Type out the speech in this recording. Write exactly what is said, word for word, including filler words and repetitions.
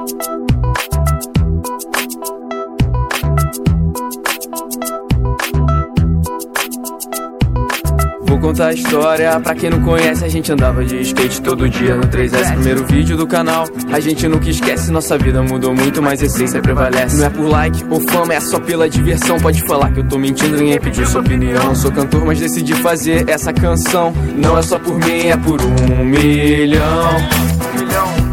Vou contar a história, pra quem não conhece, a gente andava de skate todo dia no três S, primeiro vídeo do canal. A gente nunca esquece, nossa vida mudou muito, mas a essência prevalece. Não é por like ou fama, é só pela diversão. Pode falar que eu tô mentindo, ninguém pediu sua opinião. Sou cantor, mas decidi fazer essa canção. Não é só por mim, é por um milhão. Um milhão.